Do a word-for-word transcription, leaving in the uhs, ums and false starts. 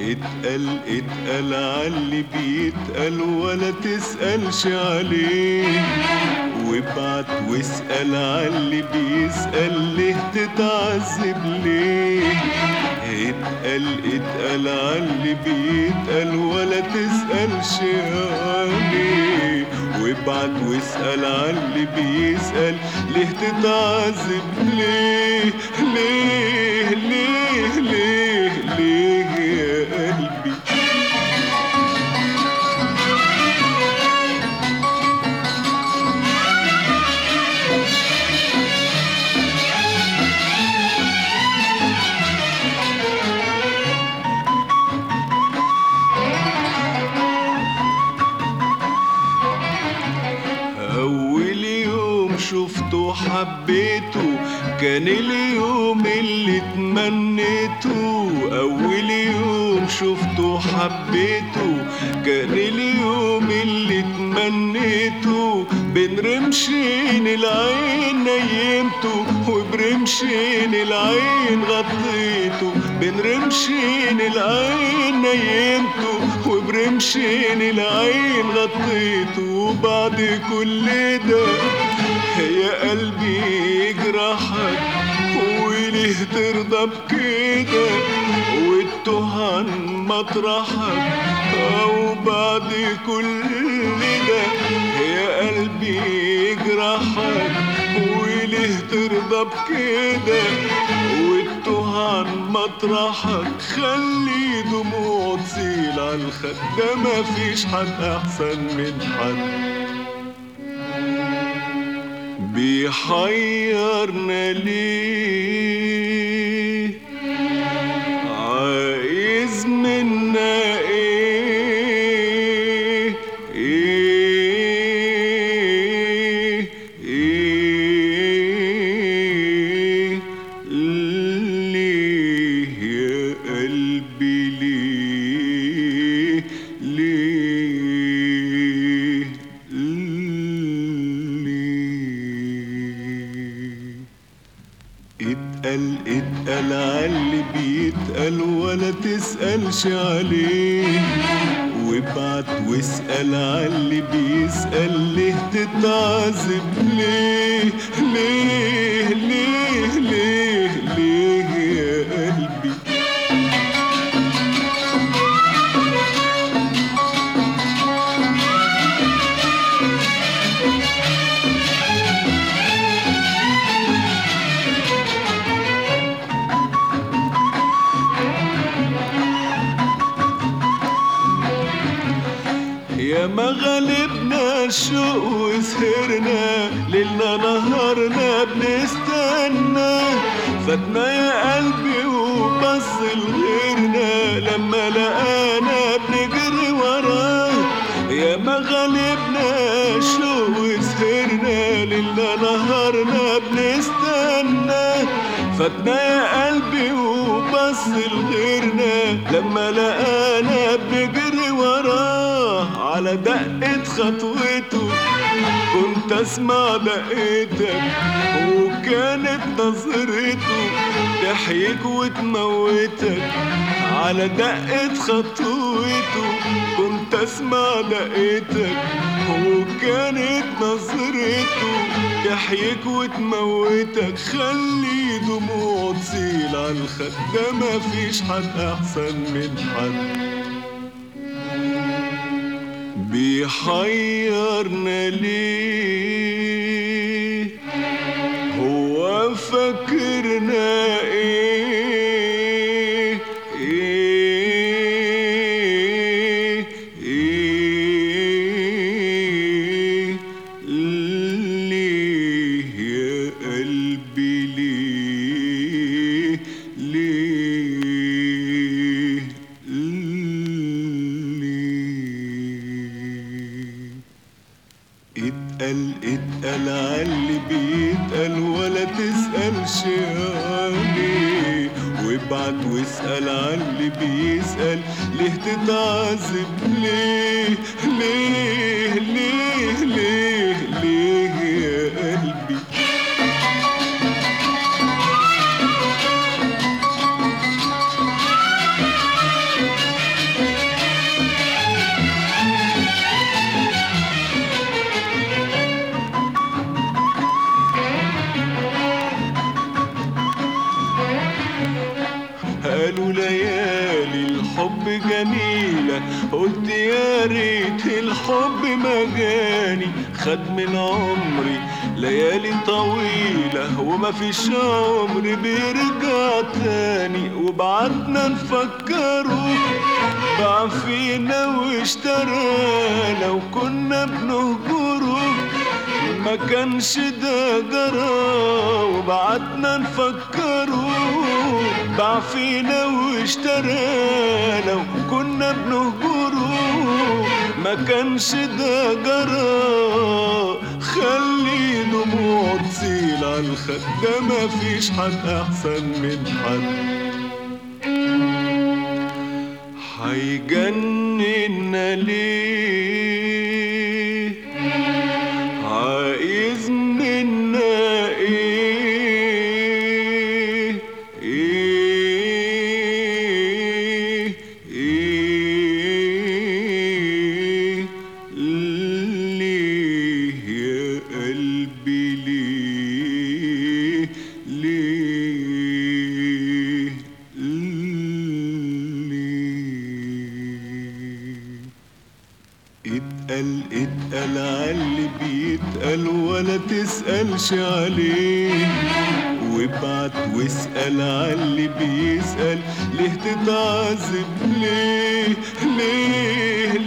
اتقل اتقل عاللي بيتقل ولا تسألش عليه، وابعت واسأل عاللي بيسأل ليه تتعذب ليه. اتقل اتقل عاللي بيتقل ولا تسألش عليه، وابعت واسأل عاللي بيسأل ليه تتعذب ليه ليه ليه ليه ليه يا قلبي. أول يوم شفته حبيته كان اليوم اللي تمنيته، أول يوم شفته حبيته كان اليوم اللي تمنيته. بين رمشين العين نيمته وبرمشين العين غطيته، بين رمشين العين نيمته وبرمشين العين غطيته. وبعد كل ده يا قلبي يجرحك وليه ترضى بكده وتتوه عن مطرحك. او بعد كل ده يا قلبي يجرحك وليه ترضى بكده وتتوه عن مطرحك. خلي دموع تسيل على الخد، ده مفيش حد احسن من حد. بيحيرنا ليه عايز منا ايه ايه ايه ليه يا قلبي ليه ليه اتقل اتقل عاللي بيتقل ولا تسألش عليه، وابعت واسأل عاللي بيسأل ليه تتعذب ليه ليه ليه ليه ليه يا قلبي. يا ما غلبنا الشوق وسهرنا ليلنا نهارنا بنستنى، فاتنا يا قلبي وبص لغيرنا لما لقانا بنجري وراه. يا ما غلبنا الشوق وسهرنا ليلنا نهارنا بنستنى، فاتنا يا قلبي وبص لغيرنا لما لقانا بنجري وراه. على دقة خطوته كنت اسمع دقتك وكانت نظرته تحييك وتموتك. على دقة خطوته كنت اسمع دقتك وكانت نظرته تحييك وتموتك. خلي دموع تسيل على الخد، ده مفيش حد احسن من حد. بيحيرنا ليه هو فاكرنا ايه ايه ايه ليه يا قلبي ليه ليه اتقل اتقل عاللي بيتقل ولا تسألش عليه، وابعت واسأل عاللي بيسأل ليه تتعذب ليه ليه ليه ليه ليه يا قلبي. ليالي الحب جميلة، قلت يا ريت الحب ما جاني، خد من عمري ليالي طويلة وما فيش عمر بيرجع تاني. وبعدنا نفكره باع فينا واشترى، لو كنا بنهجره ما كانش ده جرى. وبعدنا نفكره باع فينا واشترى، لو كنا بنهجره ما كانش ده جرى. خلي دموع تسيل عالخد، ده مفيش حد احسن من حد. هيجننا ليه؟ عايز منا ايه؟ ايه ايه ليه يا قلبي ليه؟ ليه اتقل اتقل عاللي بيتقل ولا تسألش عليه، وابعت واسأل عاللي بيسأل ليه تتعذب ليه؟ ليه